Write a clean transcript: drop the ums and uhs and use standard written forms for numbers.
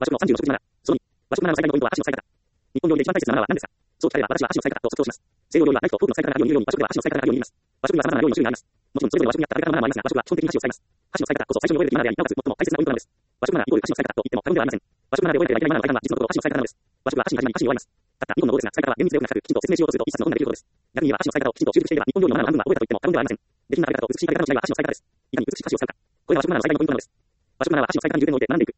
和食の36.7。その2、和食7の最大のポイントは箸の使い方。日本料理で一番大切な7は何ですか？そう聞かれば私は箸の使い方と即答します。西洋料理はナイフとフォークの使い方があるように和食では箸の使い方があるように言います。和食には様々な料理の種類があります。もちろんそれぞれ和食に合った食べ方のマナーもありますが、和食は基本的に箸を使います。箸の使い方こそ最初に覚えるべきマナーであり、なおかつ最も大切なポイントなのです。和食マナーイコール箸の使い方と言っても過言ではありません。和食マナーで覚えてはいけないマナーの大半は実のところ箸の使い方なのです。和食は箸に始まり箸に終わります。たった2本の語ですが、使い方は厳密でよくなく、きちんと説明しようとすると一冊の本ができることです。逆に言えば箸の使い方をきちんと習熟していれば、日本料理のマナーの半分は覚えたと言っても過言ではありません。下品な食べ方と美しい食べ方の違いは箸の使い方です。いかに美しく箸を使うか。これは和食マナーの最大のポイントなのです。和食マナーは箸の使い方に重点を置いて学んでいく